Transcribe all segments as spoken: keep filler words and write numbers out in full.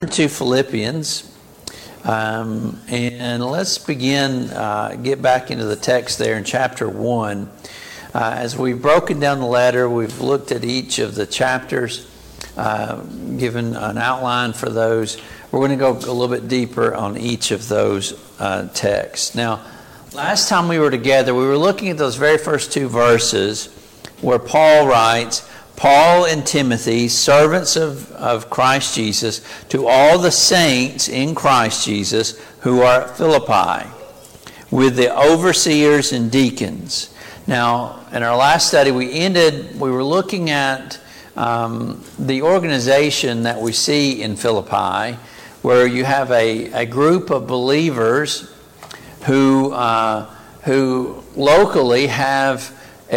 To Philippians, um, and let's begin, uh, get back into the text there in chapter one. Uh, as we've broken down the letter, we've looked at each of the chapters, uh, given an outline for those. We're going to go a little bit deeper on each of those uh, texts. Now, last time we were together, we were looking at those very first two verses where Paul writes, Paul and Timothy, servants of, of Christ Jesus, to all the saints in Christ Jesus who are at Philippi, with the overseers and deacons. Now, in our last study, we ended, we were looking at um, the organization that we see in Philippi, where you have a, a group of believers who, uh, who locally have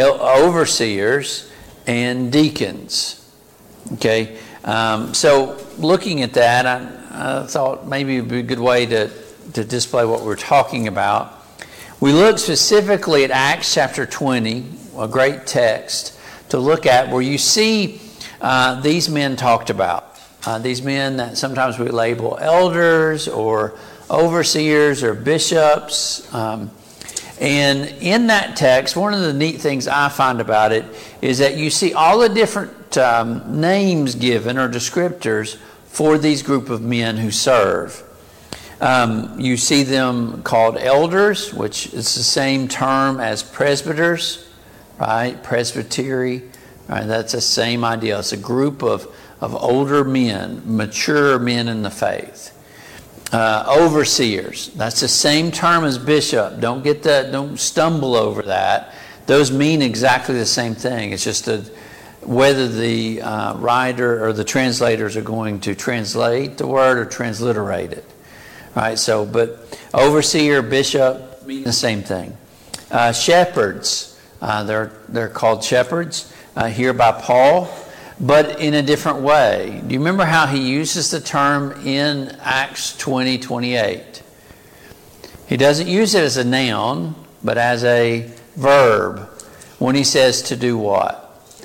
overseers and deacons. Okay, um, so looking at that, I, I thought maybe it would be a good way to, to display what we're talking about. We looked specifically at Acts chapter twenty, a great text to look at, where you see uh, these men talked about. Uh, these men that sometimes we label elders or overseers or bishops. Um, And in that text, one of the neat things I find about it is that you see all the different um, names given or descriptors for these group of men who serve. Um, you see them called elders, which is the same term as presbyters, right? Presbytery, right? That's the same idea. It's a group of, of older men, mature men in the faith. Uh, overseers, that's the same term as bishop. Don't get that, don't stumble over that. Those mean exactly the same thing. It's just a, whether the uh, writer or the translators are going to translate the word or transliterate it. Right, so, but overseer, bishop mean the same thing. Uh, shepherds, uh, they're, they're called shepherds uh, here by Paul, but in a different way. Do you remember how he uses the term in Acts twenty twenty-eight? He doesn't use it as a noun, but as a verb. When he says to do what?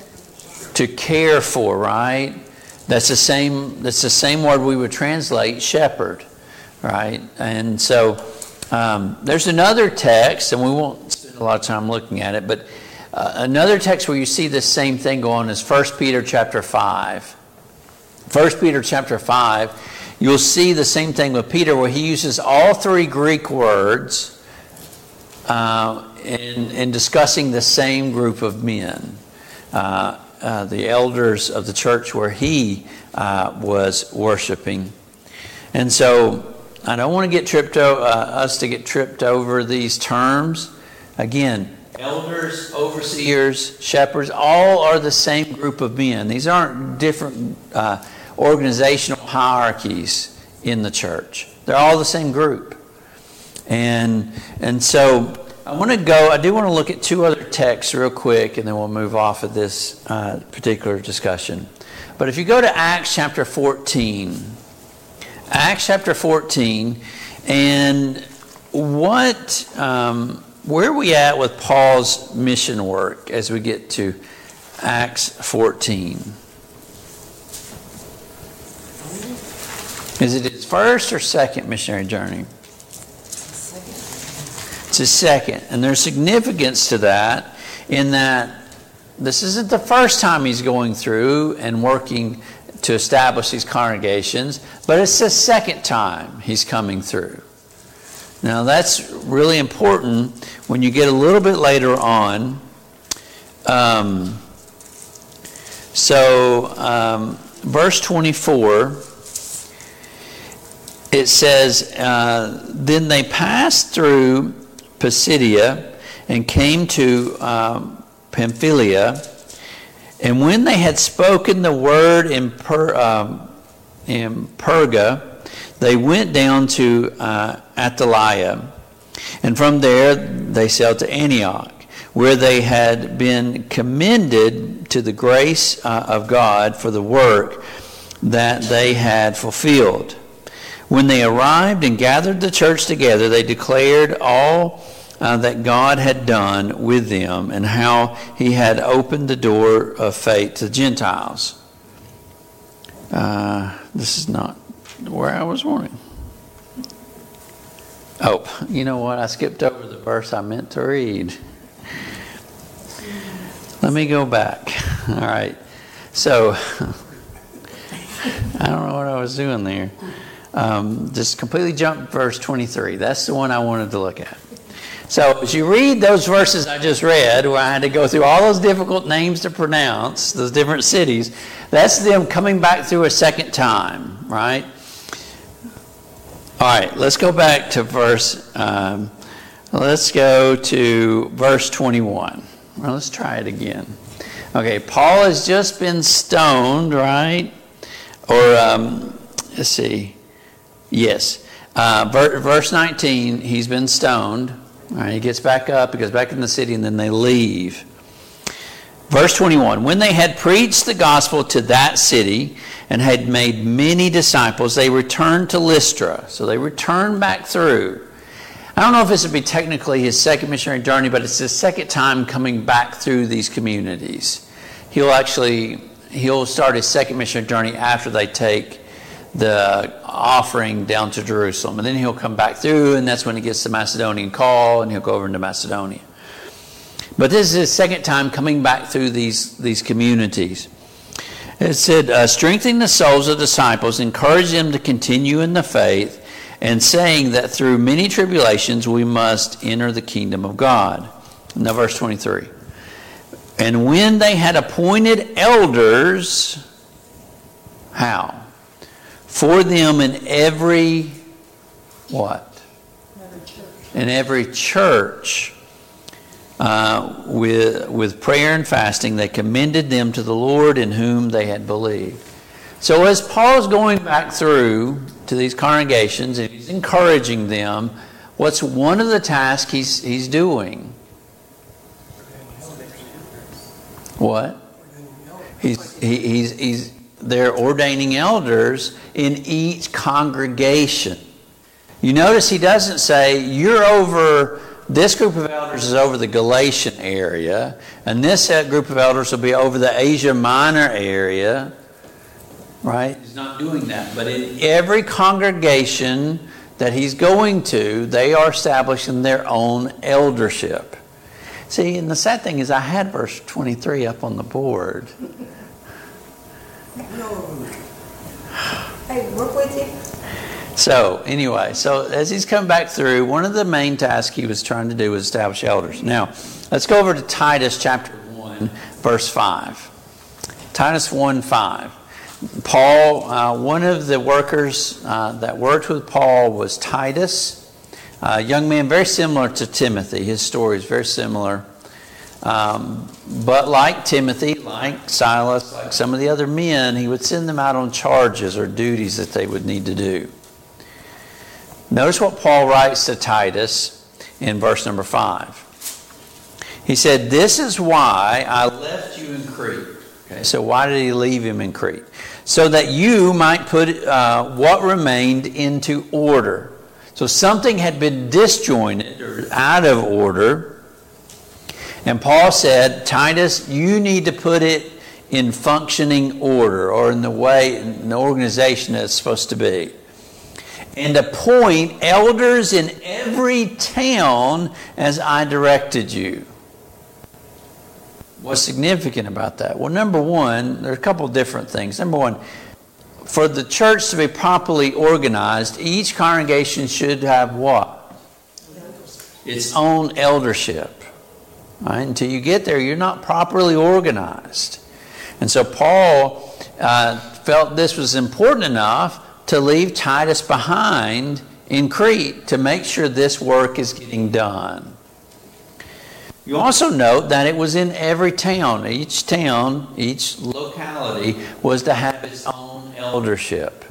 To care for, right? That's the same, that's the same word we would translate shepherd, right? And so um, there's another text, and we won't spend a lot of time looking at it, but Uh, another text where you see the same thing going is First Peter chapter five. First Peter chapter five, you'll see the same thing with Peter, where he uses all three Greek words uh, in, in discussing the same group of men, uh, uh, the elders of the church where he uh, was worshiping. And so I don't want to get tripped o- uh, us to get tripped over these terms. Again, elders, overseers, shepherds, all are the same group of men. These aren't different uh, organizational hierarchies in the church. They're all the same group. And and so I want to go, I do want to look at two other texts real quick, and then we'll move off of this uh, particular discussion. But if you go to Acts chapter fourteen, Acts chapter fourteen, and what... Um, Where are we at with Paul's mission work as we get to Acts fourteen? Is it his first or second missionary journey? It's his second. And there's significance to that in that this isn't the first time he's going through and working to establish these congregations, but it's the second time he's coming through. Now that's really important when you get a little bit later on. Um, so um, verse twenty-four, it says, uh, Then they passed through Pisidia and came to um, Pamphylia, and when they had spoken the word in, per, um, in Perga, they went down to uh, Attalia, and from there they sailed to Antioch, where they had been commended to the grace uh, of God for the work that they had fulfilled. When they arrived and gathered the church together, they declared all uh, that God had done with them and how he had opened the door of faith to the Gentiles. Uh, this is not where I was wanting. Oh, you know what? I skipped over the verse I meant to read. Let me go back. All right. So, I don't know what I was doing there. Um, just completely jumped verse twenty-three. That's the one I wanted to look at. So, as you read those verses I just read, where I had to go through all those difficult names to pronounce, those different cities, that's them coming back through a second time, right? All right, let's go back to verse, um, let's go to verse twenty-one. Well, let's try it again. Okay, Paul has just been stoned, right? Or, um, let's see. Yes. Uh, verse nineteen, he's been stoned. All right, he gets back up, he goes back in the city, and then they leave. Verse twenty-one, when they had preached the gospel to that city and had made many disciples, they returned to Lystra. So they returned back through. I don't know if this would be technically his second missionary journey, but it's his second time coming back through these communities. He'll actually, he'll start his second missionary journey after they take the offering down to Jerusalem. And then he'll come back through, and that's when he gets the Macedonian call, and he'll go over into Macedonia. But this is his second time coming back through these, these communities. It said, uh, strengthening the souls of disciples, encourage them to continue in the faith, and saying that through many tribulations we must enter the kingdom of God. Now verse twenty-three. And when they had appointed elders, how? For them in every, what? Every church. In every church, uh, with, with prayer and fasting, they commended them to the Lord in whom they had believed. So as Paul's going back through to these congregations and he's encouraging them, what's one of the tasks he's, he's doing? What? He's, he, he's, he's, they're ordaining elders in each congregation. You notice he doesn't say, you're over, this group of elders is over the Galatian area, and this group of elders will be over the Asia Minor area. Right? He's not doing that. But in every congregation that he's going to, they are establishing their own eldership. See, and the sad thing is I had verse twenty-three up on the board. Hey, work with you. So, anyway, so as he's come back through, one of the main tasks he was trying to do was establish elders. Now, let's go over to Titus chapter one, verse five. Titus one, five. Paul, uh, one of the workers uh, that worked with Paul was Titus, a young man very similar to Timothy. His story is very similar. Um, but like Timothy, like Silas, like some of the other men, he would send them out on charges or duties that they would need to do. Notice what Paul writes to Titus in verse number five. He said, this is why I left you in Crete. Okay, so why did he leave him in Crete? So that you might put uh, what remained into order. So something had been disjointed or out of order. And Paul said, Titus, you need to put it in functioning order, or in the way, in the organization that it's supposed to be. And appoint elders in every town as I directed you. What's significant about that? Well, number one, there are a couple of different things. Number one, for the church to be properly organized, each congregation should have what? Its own eldership. Right? Until you get there, you're not properly organized. And so Paul uh, felt this was important enough to leave Titus behind in Crete to make sure this work is getting done. You also note that it was in every town. Each town, each locality was to have its own eldership.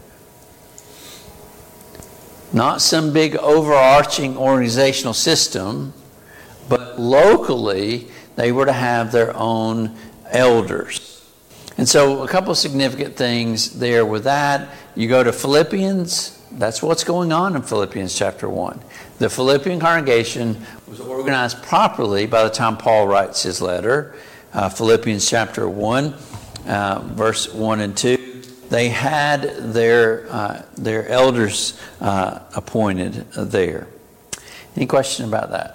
Not some big overarching organizational system, but locally they were to have their own elders. And so a couple of significant things there with that. You go to Philippians, that's what's going on in Philippians chapter one. The Philippian congregation was organized properly by the time Paul writes his letter. Uh, Philippians chapter one, uh, verse one and two. they had their uh, their elders uh, appointed there. Any question about that?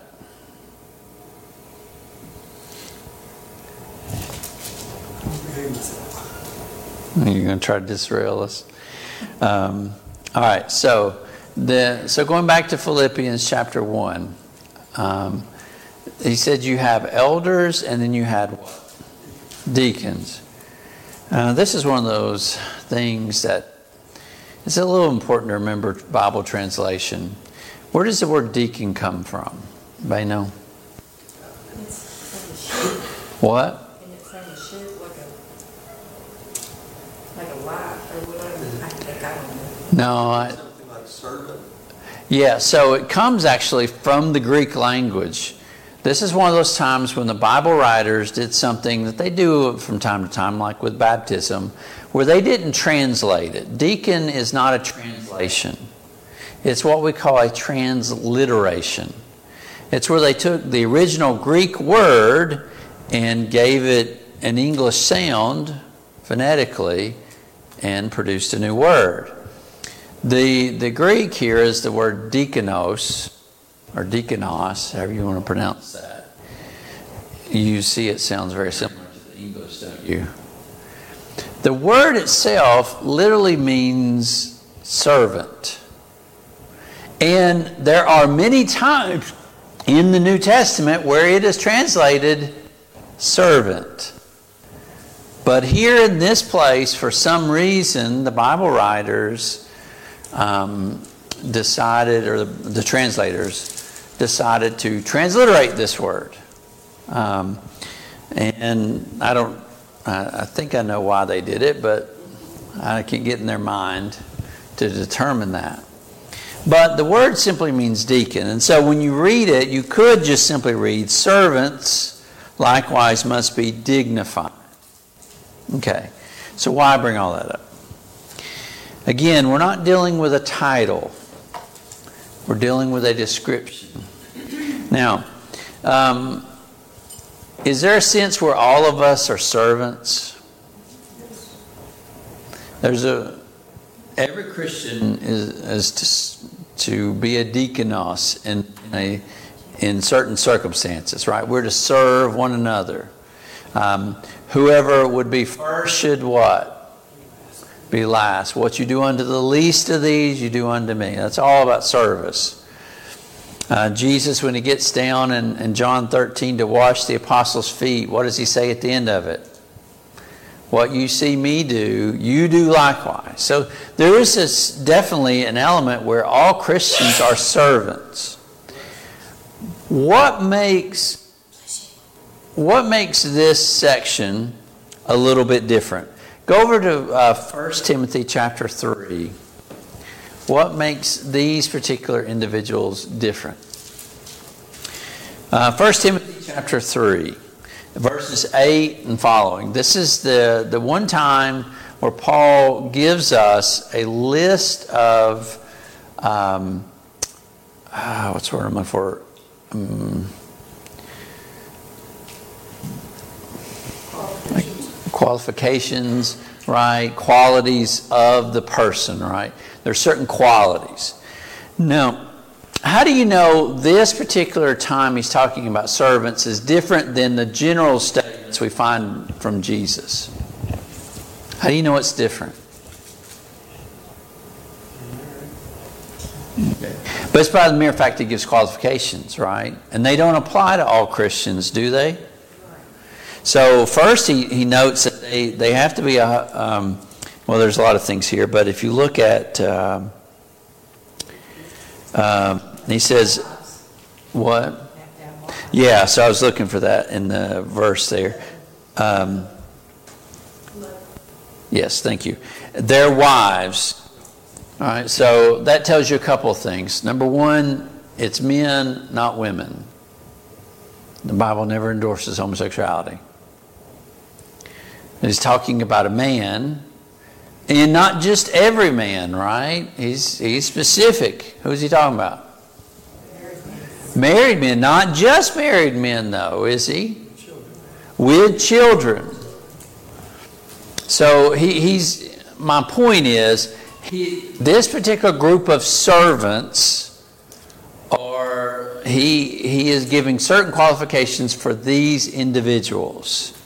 You're going to try to disrail us. Um, all right. So the so going back to Philippians chapter one, um, he said you have elders, and then you had what? Deacons. Uh, this is one of those things that it's a little important to remember Bible translation. Where does the word deacon come from? Anybody know? It's like a sheep. What? And it's like a sheep, like a, like a wife or whatever. I think I don't know. No. I, Something like servant. yeah, so it comes actually from the Greek language. This is one of those times when the Bible writers did something that they do from time to time, like with baptism, where they didn't translate it. Deacon is not a translation. It's what we call a transliteration. It's where they took the original Greek word and gave it an English sound phonetically and produced a new word. The, the Greek here is the word diakonos, or deaconos, however you want to pronounce that. You see it sounds very similar to the English, don't you? The word itself literally means servant. And there are many times in the New Testament where it is translated servant. But here in this place, for some reason, the Bible writers um, decided, or the, the translators, decided to transliterate this word. Um, and I don't, I, I think I know why they did it, but I can't get in their mind to determine that. But the word simply means deacon. And so when you read it, you could just simply read, servants likewise must be dignified. Okay, so why bring all that up? Again, we're not dealing with a title. We're dealing with a description. Now, um, is there a sense where all of us are servants? There's a every Christian is, is to, to be a deaconos in, in a in certain circumstances, right? We're to serve one another. Um, whoever would be first should what? Be last. What you do unto the least of these, you do unto me. That's all about service. Uh, Jesus, when he gets down in, in John thirteen to wash the apostles' feet, what does he say at the end of it? What you see me do, you do likewise. So there is this definitely an element where all Christians are servants. What makes what makes this section a little bit different? Go over to uh, First Timothy chapter three. What makes these particular individuals different? Uh, First Timothy chapter three, verses eight and following. This is the, the one time where Paul gives us a list of, um, uh, what's the word I'm looking for? Um, qualifications, right? Qualities of the person, right? There are certain qualities. Now, how do you know this particular time he's talking about servants is different than the general statements we find from Jesus? How do you know it's different? Okay. But it's by the mere fact he gives qualifications, right? And they don't apply to all Christians, do they? So first he, he notes that they, they have to be, a, um, well, there's a lot of things here, but if you look at, uh, uh, he says, what? Yeah, so I was looking for that in the verse there. Um, yes, thank you. Their wives. All right, so that tells you a couple of things. Number one, it's men, not women. The Bible never endorses homosexuality. He's talking about a man, and not just every man, right? He's he's specific. Who's he talking about? Married men. Married men, not just married men, though, is he? Children. With children. So he, he's my point is, he, this particular group of servants, are he he is giving certain qualifications for these individuals.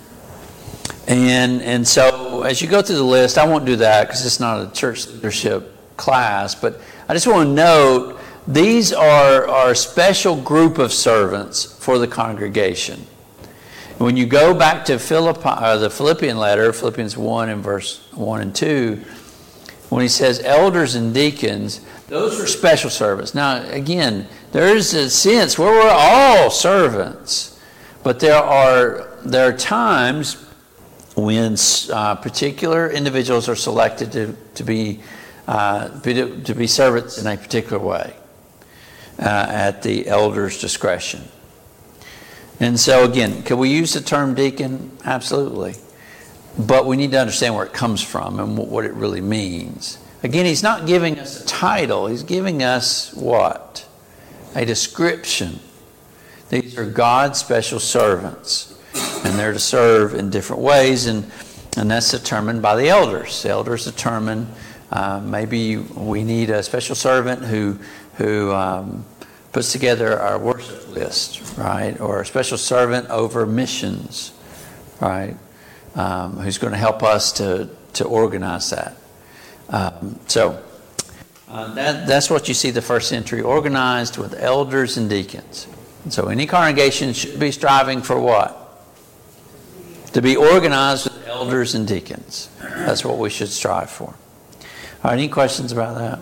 And and so as you go through the list, I won't do that because it's not a church leadership class, but I just want to note these are, are a special group of servants for the congregation. When you go back to Philippi, uh, the Philippian letter, Philippians one and verse one and two, when he says elders and deacons, those are special servants. Now, again, there is a sense where we're all servants, but there are there are times when uh, particular individuals are selected to, to be uh, to be servants in a particular way uh, at the elder's discretion. And so again, can we use the term deacon? Absolutely. But we need to understand where it comes from and what it really means. Again, he's not giving us a title. He's giving us what? A description. These are God's special servants. And they're to serve in different ways. And, and that's determined by the elders. The elders determine uh, maybe we need a special servant who, who um, puts together our worship list, right? Or a special servant over missions, right? Um, who's going to help us to, to organize that. Um, so uh, that, that's what you see the first century, organized with elders and deacons. And so any congregation should be striving for what? To be organized with elders and deacons. That's what we should strive for. All right, any questions about that?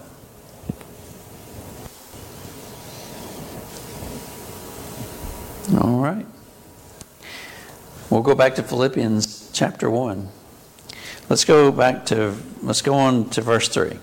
All right. We'll go back to Philippians chapter one. Let's go back to, let's go on to verse three.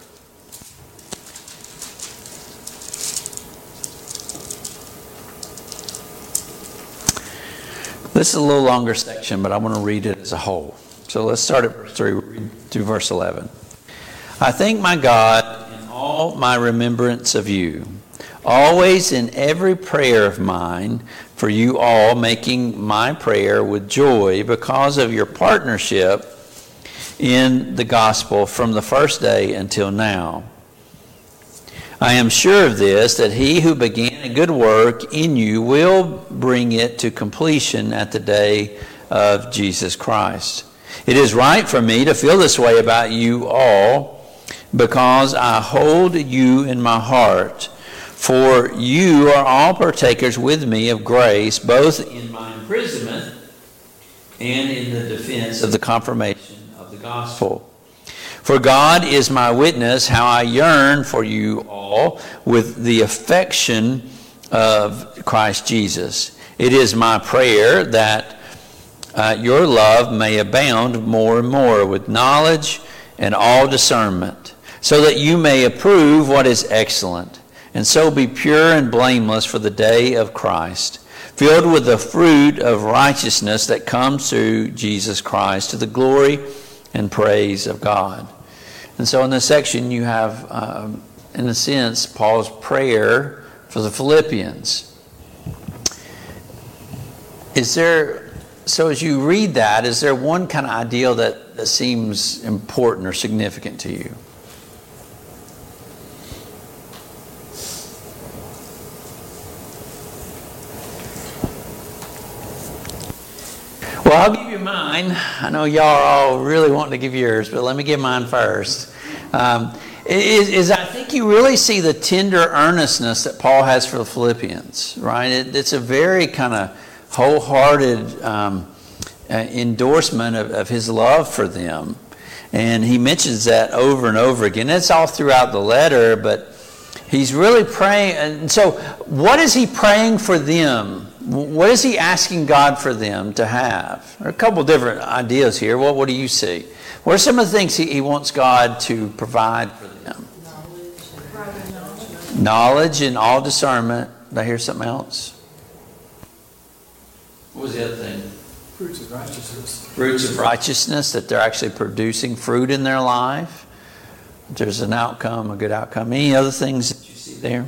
This is a little longer section, but I want to read it as a whole. So let's start at verse three, read through verse eleven. I thank my God in all my remembrance of you, always in every prayer of mine, for you all, making my prayer with joy because of your partnership in the gospel from the first day until now. I am sure of this, that he who began a good work in you will bring it to completion at the day of Jesus Christ. It is right for me to feel this way about you all, because I hold you in my heart. For you are all partakers with me of grace, both in my imprisonment and in the defense of the confirmation of the gospel. For God is my witness how I yearn for you all with the affection of Christ Jesus. It is my prayer that uh, your love may abound more and more with knowledge and all discernment, so that you may approve what is excellent, and so be pure and blameless for the day of Christ, filled with the fruit of righteousness that comes through Jesus Christ, to the glory and praise of God. And so in this section you have, um, in a sense, Paul's prayer for the Philippians. Is there, so as you read that, is there one kind of ideal that, that seems important or significant to you? Well, I'll give you mine. I know y'all are all really wanting to give yours, but let me give mine first. Um, is, is I think you really see the tender earnestness that Paul has for the Philippians, right? It, it's a very kind of wholehearted um, uh, endorsement of, of his love for them. And he mentions that over and over again. It's all throughout the letter, but he's really praying. And so what is he praying for them? What is he asking God for them to have? There are a couple different ideas here. What, what do you see? What are some of the things he, he wants God to provide for them? Knowledge. Knowledge and all discernment. Did I hear something else? What was the other thing? Fruits of righteousness. Fruits of righteousness, that they're actually producing fruit in their life. There's an outcome, a good outcome. Any other things that you see there?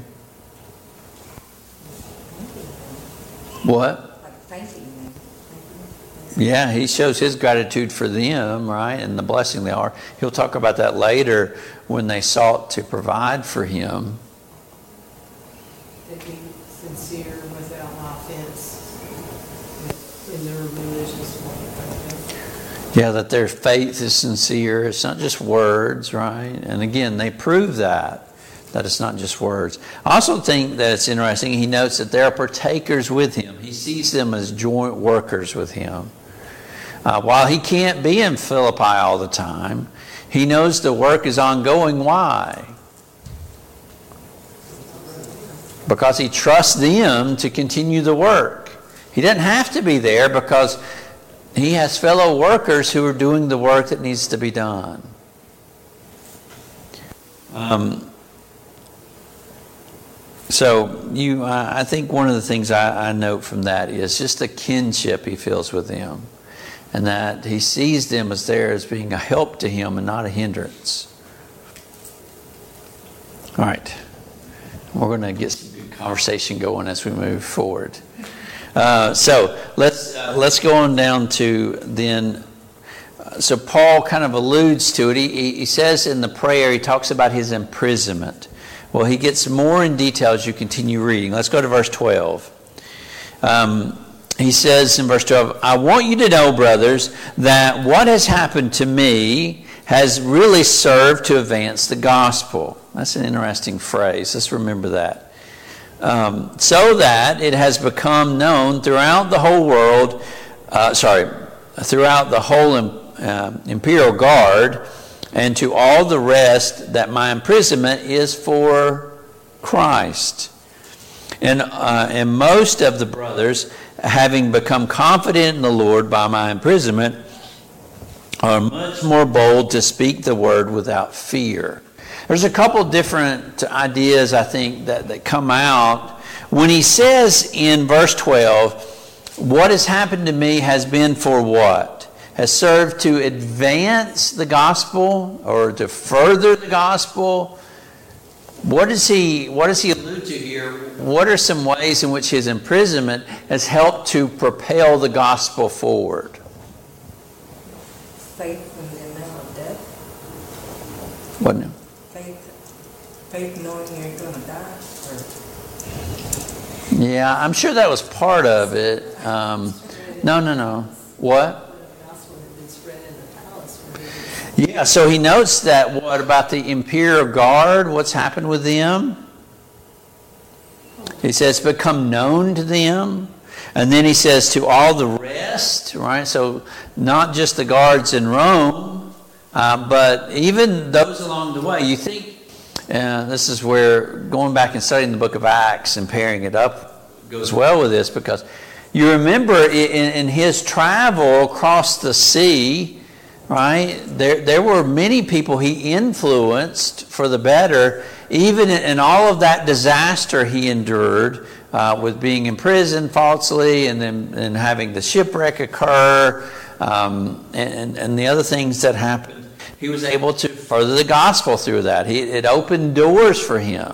What? Like thanking them. Yeah, he shows his gratitude for them, right, and the blessing they are. He'll talk about that later when they sought to provide for him. That be sincere without offense in their religious way. Yeah, that their faith is sincere. It's not just words, right? And again, they prove that, that it's not just words. I also think that it's interesting. He notes that they are partakers with him. He sees them as joint workers with him. Uh, while he can't be in Philippi all the time, he knows the work is ongoing. Why? Because he trusts them to continue the work. He doesn't have to be there because he has fellow workers who are doing the work that needs to be done. Um, so you, I think one of the things I, I note from that is just the kinship he feels with them. And that he sees them as there as being a help to him and not a hindrance. All right. We're going to get some good conversation going as we move forward. Uh, so let's uh, let's go on down to then. Uh, so Paul kind of alludes to it. He, he says in the prayer, he talks about his imprisonment. Well, he gets more in detail as you continue reading. Let's go to verse twelve. Um, He says in verse twelve, I want you to know, brothers, that what has happened to me has really served to advance the gospel. That's an interesting phrase. Let's remember that. Um, so that it has become known throughout the whole world, uh, sorry, throughout the whole uh, imperial guard and to all the rest that my imprisonment is for Christ. And, uh, and most of the brothers, having become confident in the Lord by my imprisonment, are much more bold to speak the word without fear. There's a couple different ideas, I think, that, that come out. When he says in verse twelve, what has happened to me has been for what? Has served to advance the gospel or to further the gospel. What does he, what does he allude to here? What are some ways in which his imprisonment has helped to propel the gospel forward? Faith in the amount of death. What now? Faith, faith knowing you're going to die. Or... Yeah, I'm sure that was part of it. Um, no, no, no. What? Yeah, so he notes that. What about the imperial guard? What's happened with them? He says, become known to them. And then he says, to all the rest, right? So not just the guards in Rome, uh, but even those along the way. You think, uh, this is where going back and studying the book of Acts and pairing it up goes well with this, because you remember in, in his travel across the sea, right? There, there were many people he influenced for the better, even in, in all of that disaster he endured uh, with being imprisoned falsely and then and having the shipwreck occur um, and, and the other things that happened. He was able to further the gospel through that. He, it opened doors for him.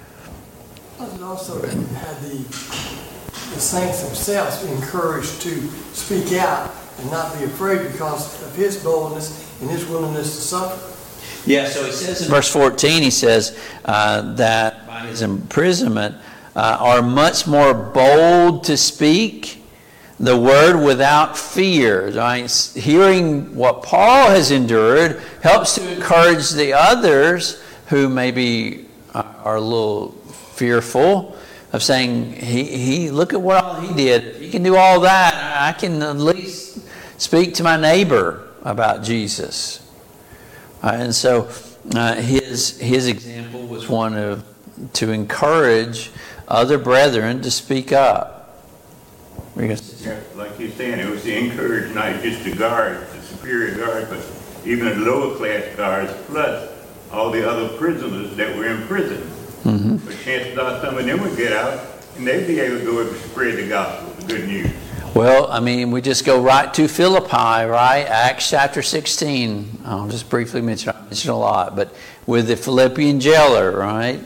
And also had the, the saints themselves encouraged to speak out and not be afraid because of his boldness and his willingness to suffer. Yeah, so he says in verse fourteen, he says uh, that by his imprisonment uh, are much more bold to speak the word without fear. Right? Hearing what Paul has endured helps to encourage the others who maybe are a little fearful of saying, he, he look at what all he did. If he can do all that, I can at least speak to my neighbor about Jesus. Uh, and so uh, his his example was one of to encourage other brethren to speak up. Yeah, like you're saying, it was to encourage not just the guards, the superior guards, but even the lower class guards, plus all the other prisoners that were in prison. Mm-hmm. But chances are some of them would get out and they'd be able to go and spread the gospel, the good news. Well, I mean, we just go right to Philippi, right? Acts chapter sixteen. I'll just briefly mention, I mention a lot, but with the Philippian jailer, right?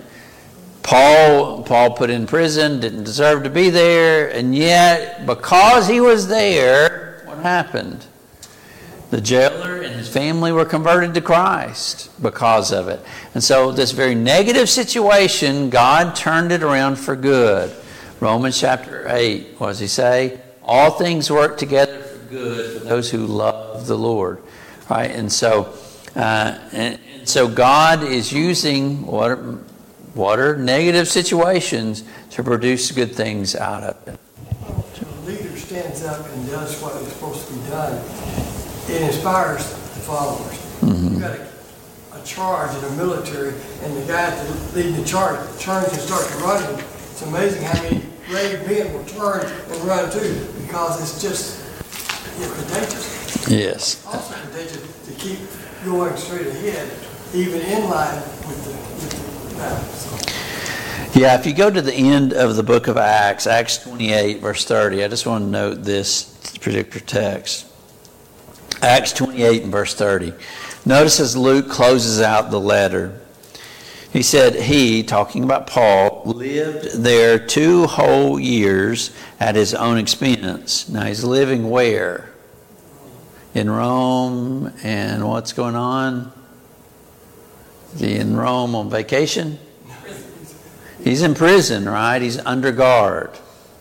Paul, Paul put in prison, didn't deserve to be there, and yet, because he was there, what what happened? The jailer and his family were converted to Christ because of it. And so this very negative situation, God turned it around for good. Romans chapter eight, what does he say? All things work together for good for those who love the Lord. Right? And so, uh, and, and so God is using what are, what are negative situations to produce good things out of it. When the leader stands up and does what is supposed to be done, it inspires the followers. Mm-hmm. You've got a, a charge in the military, and the guy that leading the charge turns and starts running. It's amazing how many brave men will turn and run too, because it's just, you know, contagious. Yes. Also contagious to keep going straight ahead, even in line with the, with the battle. So. Yeah, if you go to the end of the book of Acts, Acts twenty-eight, verse thirty, I just want to note this particular text. Acts twenty-eight and verse thirty. Notice as Luke closes out the letter, he said he, talking about Paul, lived there two whole years at his own expense. Now he's living where? In Rome. And what's going on? Is he in Rome on vacation? He's in prison, right? He's under guard.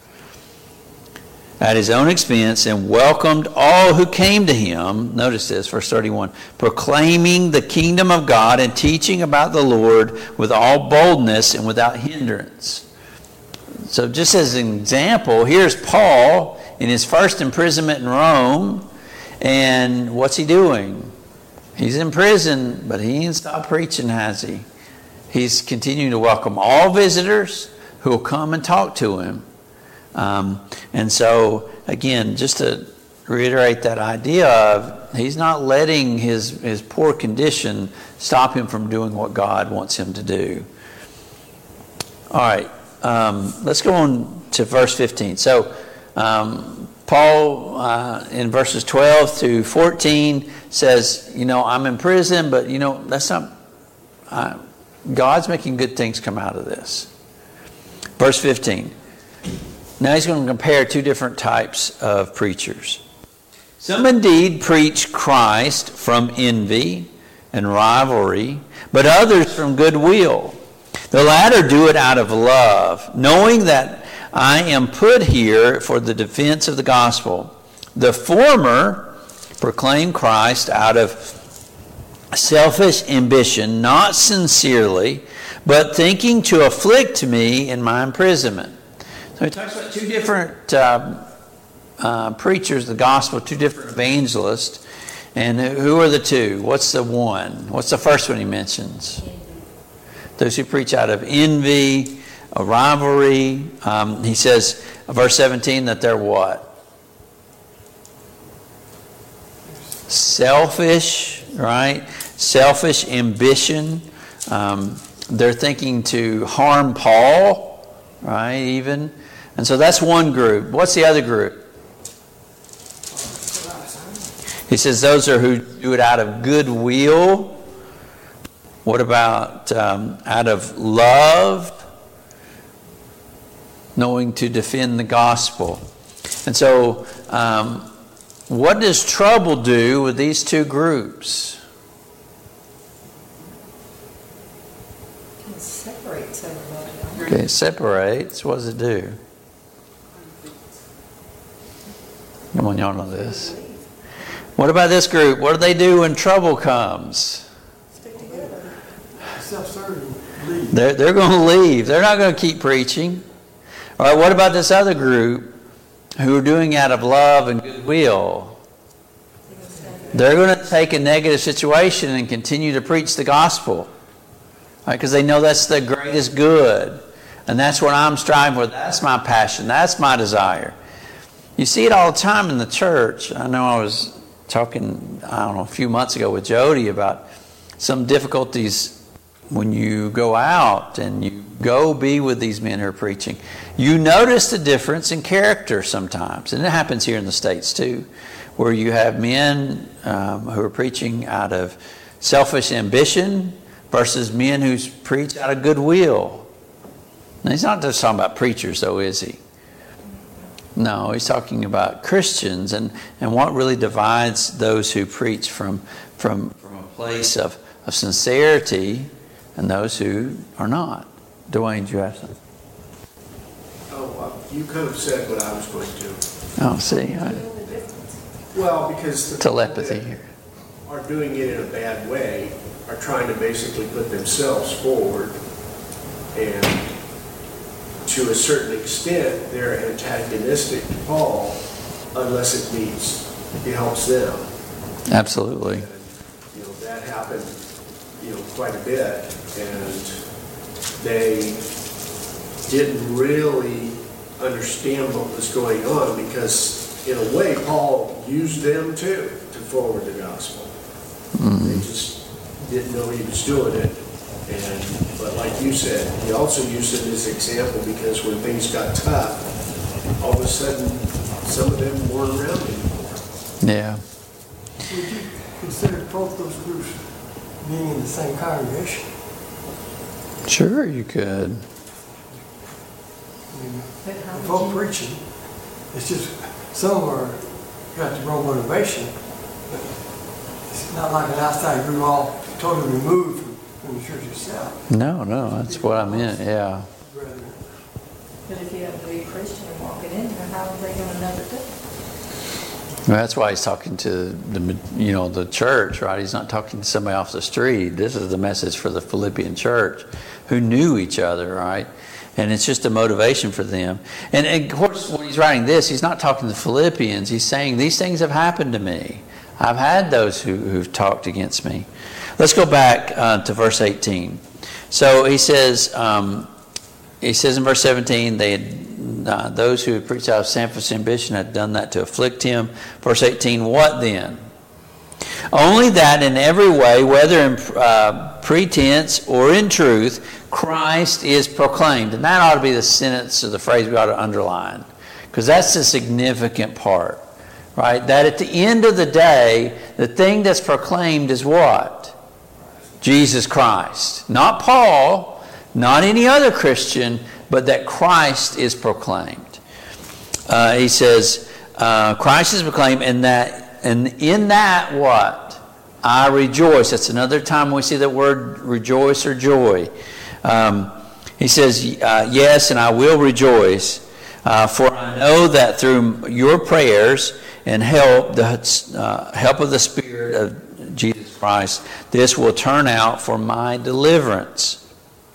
At his own expense, and welcomed all who came to him. Notice this, verse thirty-one. Proclaiming the kingdom of God and teaching about the Lord with all boldness and without hindrance. So just as an example, here's Paul in his first imprisonment in Rome. And what's he doing? He's in prison, but he ain't stopped preaching, has he? He's continuing to welcome all visitors who will come and talk to him. Um, and so, again, just to reiterate that idea of he's not letting his, his poor condition stop him from doing what God wants him to do. All right, um, let's go on to verse fifteen. So, um, Paul, uh, in verses twelve through fourteen, says, you know, I'm in prison, but, you know, that's not... Uh, God's making good things come out of this. Verse fifteen. Now he's going to compare two different types of preachers. Some indeed preach Christ from envy and rivalry, but others from goodwill. The latter do it out of love, knowing that I am put here for the defense of the gospel. The former proclaim Christ out of selfish ambition, not sincerely, but thinking to afflict me in my imprisonment. So he talks about two different uh, uh, preachers of the gospel, two different evangelists. And who are the two? What's the one? What's the first one he mentions? Those who preach out of envy, a rivalry. Um, he says, verse seventeen, that they're what? Selfish, right? Selfish ambition. Um, they're thinking to harm Paul, right? Even. And so that's one group. What's the other group? He says those are who do it out of goodwill. What about um, out of love? Knowing to defend the gospel. And so um, what does trouble do with these two groups? It separates everybody. Okay, it separates. What does it do? Come on, y'all know this. What about this group? What do they do when trouble comes? Self-serving. They're, they're going to leave. They're not going to keep preaching. All right, what about this other group who are doing out of love and goodwill? They're going to take a negative situation and continue to preach the gospel. Right, because they know that's the greatest good. And that's what I'm striving for. That's my passion. That's my desire. You see it all the time in the church. I know I was talking, I don't know, a few months ago with Jody about some difficulties when you go out and you go be with these men who are preaching. You notice the difference in character sometimes. And it happens here in the States too, where you have men um, who are preaching out of selfish ambition versus men who preach out of goodwill. Now, he's not just talking about preachers though, is he? No, he's talking about Christians and, and what really divides those who preach from from, from a place of, of sincerity and those who are not. Dwayne, do you have something? Oh, uh, you could have said what I was going to. Oh, see, I, Well, because the telepathy people here. that are doing it in a bad way are trying to basically put themselves forward, and to a certain extent, they're antagonistic to Paul unless it meets, it helps them. Absolutely. And, you know, that happened, you know, quite a bit, and they didn't really understand what was going on because, in a way, Paul used them too to forward the gospel. Mm. They just didn't know he was doing it. And, but like you said, he also used it as an example because when things got tough, all of a sudden, some of them weren't around anymore. Yeah. Would you consider both those groups being in the same congregation? Sure, you could. I mean, they're both preaching. It's just some are got the wrong motivation. But it's not like an outside group all totally removed from, from the church itself. No, no, that's what I meant, yeah. Rather, But if you have to be a Christian and walking in there, how are they going to know the difference? Well, that's why he's talking to the, you know, the church, right? He's not talking to somebody off the street. This is the message for the Philippian church who knew each other, right? And it's just a motivation for them. And, and of course, when he's writing this, he's not talking to the Philippians. He's saying, these things have happened to me. I've had those who, who've talked against me. Let's go back uh, to verse eighteen. So he says, um, he says in verse seventeen, they had, uh, those who had preached out of selfish ambition had done that to afflict him. Verse eighteen, what then? Only that in every way, whether in uh, pretense or in truth, Christ is proclaimed. And that ought to be the sentence or the phrase we ought to underline, because that's the significant part, right? That at the end of the day, the thing that's proclaimed is what? Jesus Christ. Not Paul, not any other Christian, but that Christ is proclaimed. Uh, he says, uh, Christ is proclaimed, and that and in that what? I rejoice. That's another time we see that word rejoice or joy. Um, he says, uh, yes, and I will rejoice, uh, for I know that through your prayers and help, the uh, help of the Spirit of Jesus Christ, this will turn out for my deliverance,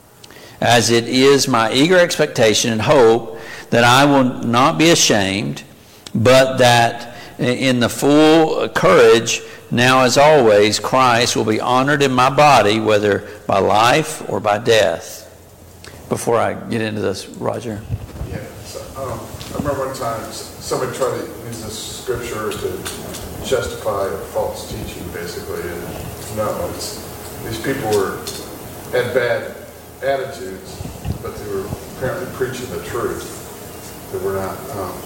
as it is my eager expectation and hope that I will not be ashamed, but that in the full courage, now as always, Christ will be honored in my body, whether by life or by death. Before I get into this, Roger. Yeah, so, um, I remember one time somebody tried to use this scripture to justify a false teaching, basically. And no, it's, these people were had bad attitudes, but they were apparently preaching the truth. They were not. Um,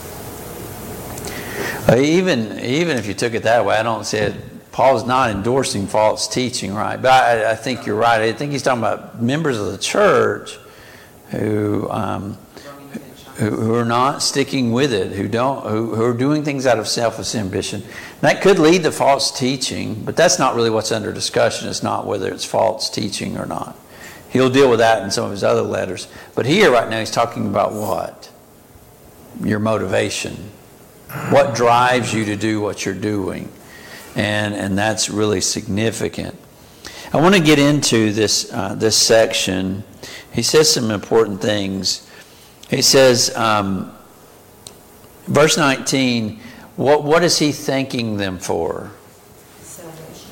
Uh, even even if you took it that way, I don't see it. Paul's not endorsing false teaching, right? But I, I think you're right. I think he's talking about members of the church who um, who, who are not sticking with it, who don't, who, who are doing things out of selfish ambition. That could lead to false teaching, but that's not really what's under discussion. It's not whether it's false teaching or not. He'll deal with that in some of his other letters. But here, right now, he's talking about what? Your motivation. What drives you to do what you're doing? And and that's really significant. I want to get into this uh, this section. He says some important things. He says, um, verse nineteen, what what is he thanking them for? Salvation.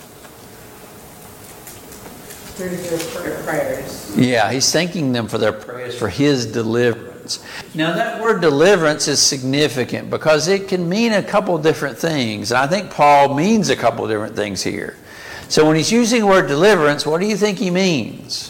Through their prayers. Yeah, he's thanking them for their prayers for his deliverance. Now that word deliverance is significant because it can mean a couple different things. And I think Paul means a couple different things here. So when he's using the word deliverance, what do you think he means?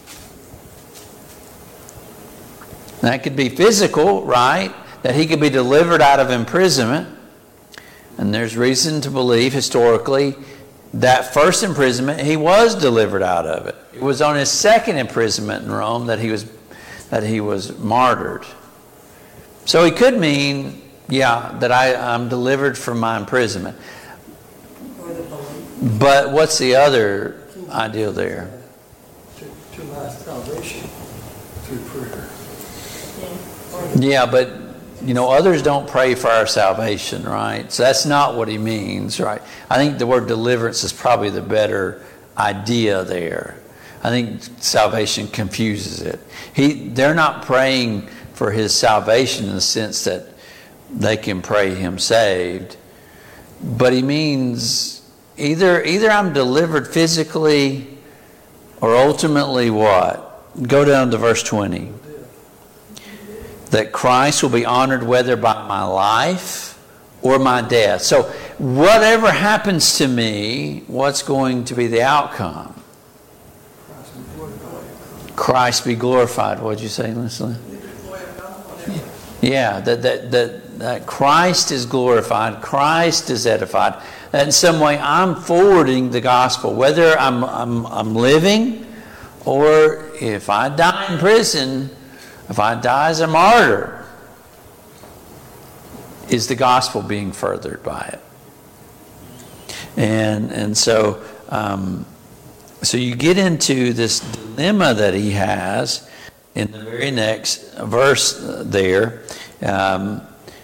That could be physical, right? That he could be delivered out of imprisonment. And there's reason to believe historically that first imprisonment he was delivered out of it. It was on his second imprisonment in Rome that he was that he was martyred. So he could mean, yeah, that I, I'm delivered from my imprisonment. Or the belief. But what's the other ideal there? To, to my salvation through prayer. Yeah. Or the- Yeah, but, you know, others don't pray for our salvation, right? So that's not what he means, right? I think the word deliverance is probably the better idea there. I think salvation confuses it. He, they're not praying for his salvation in the sense that they can pray him saved. But he means either, either I'm delivered physically or ultimately what? Go down to verse twenty. That Christ will be honored whether by my life or my death. So whatever happens to me, what's going to be the outcome? Christ be glorified. What did you say, Leslie? Yeah, that, that, that, that Christ is glorified, Christ is edified. That in some way I'm forwarding the gospel, whether I'm, I'm, I'm living or if I die in prison, if I die as a martyr, is the gospel being furthered by it? And, and so, um, so you get into this dilemma that he has in the very next verse there, um,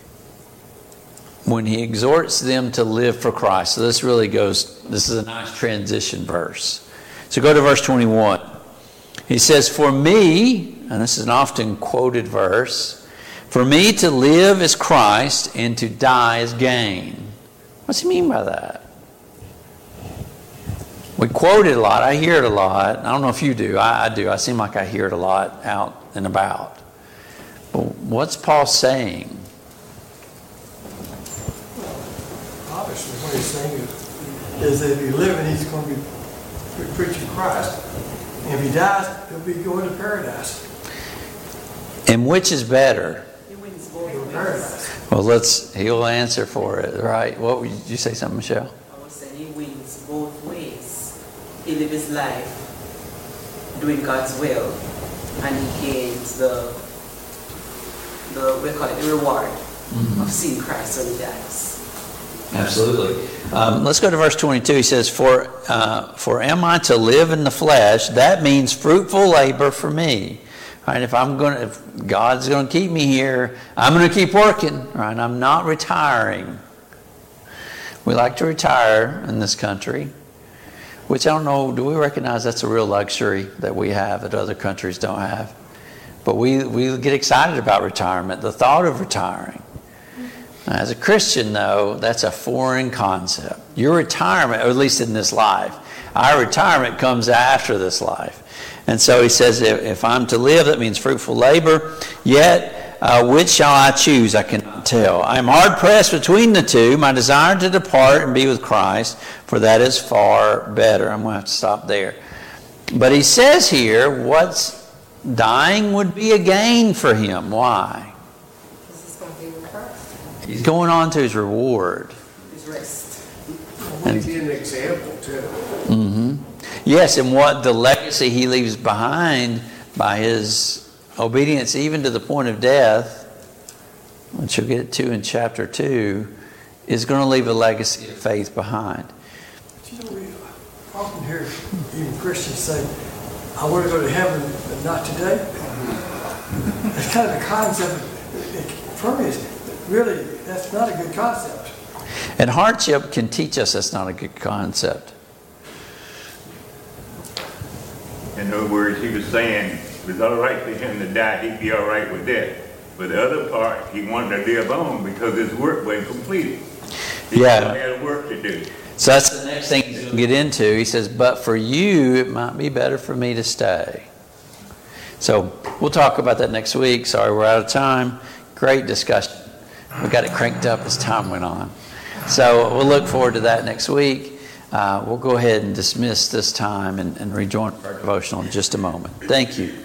when he exhorts them to live for Christ. So this really goes, this is a nice transition verse. So go to verse twenty-one. He says, for me, and this is an often quoted verse, for me to live is Christ and to die is gain. What's he mean by that? We quote it a lot. I hear it a lot. I don't know if you do. I, I do. I seem like I hear it a lot out and about. But what's Paul saying? Obviously, what he's saying is, is that if he's living, he's going to be preaching Christ. And if he dies, he'll be going to paradise. And which is better? He wins Go to both ways. paradise. Well, let's. He'll answer for it, right? What would you say, something, Michelle? I was saying he wins both ways. He lives his life doing God's will, and he gains the the we call it the reward Mm-hmm. of seeing Christ when he dies. Absolutely. Um, let's go to verse twenty-two. He says, "For uh, for am I to live in the flesh? That means fruitful labor for me." Right? If I'm going, to, if God's going to keep me here, I'm going to keep working. Right? I'm not retiring. We like to retire in this country, which I don't know. Do we recognize that's a real luxury that we have that other countries don't have? But we we get excited about retirement, the thought of retiring. As a Christian, though, that's a foreign concept. Your retirement, or at least in this life, our retirement comes after this life. And so he says, if, if I'm to live, that means fruitful labor. Yet, uh, which shall I choose? I cannot tell. I am hard pressed between the two. My desire to depart and be with Christ, for that is far better. I'm going to have to stop there. But he says here, what's dying would be a gain for him. Why? Because he's going to be with Christ. He's going on to his reward. His rest. Might be an example too. Mm-hmm. Yes, and what the legacy he leaves behind by his obedience, even to the point of death, which you'll get to in chapter two, is going to leave a legacy of faith behind. But you know, we often hear even Christians say, I want to go to heaven, but not today. It's kind of a concept. For me, it's really, that's not a good concept. And hardship can teach us that's not a good concept. In other words, he was saying it was all right for him to die, he'd be all right with that. But the other part, he wanted to live on because his work wasn't completed. He Yeah. still had work to do. So that's the next thing he's going to get into. He says, but for you, it might be better for me to stay. So we'll talk about that next week. Sorry, we're out of time. Great discussion. We got it cranked up as time went on. So we'll look forward to that next week. Uh, we'll go ahead and dismiss this time and, and rejoin our devotional in just a moment. Thank you.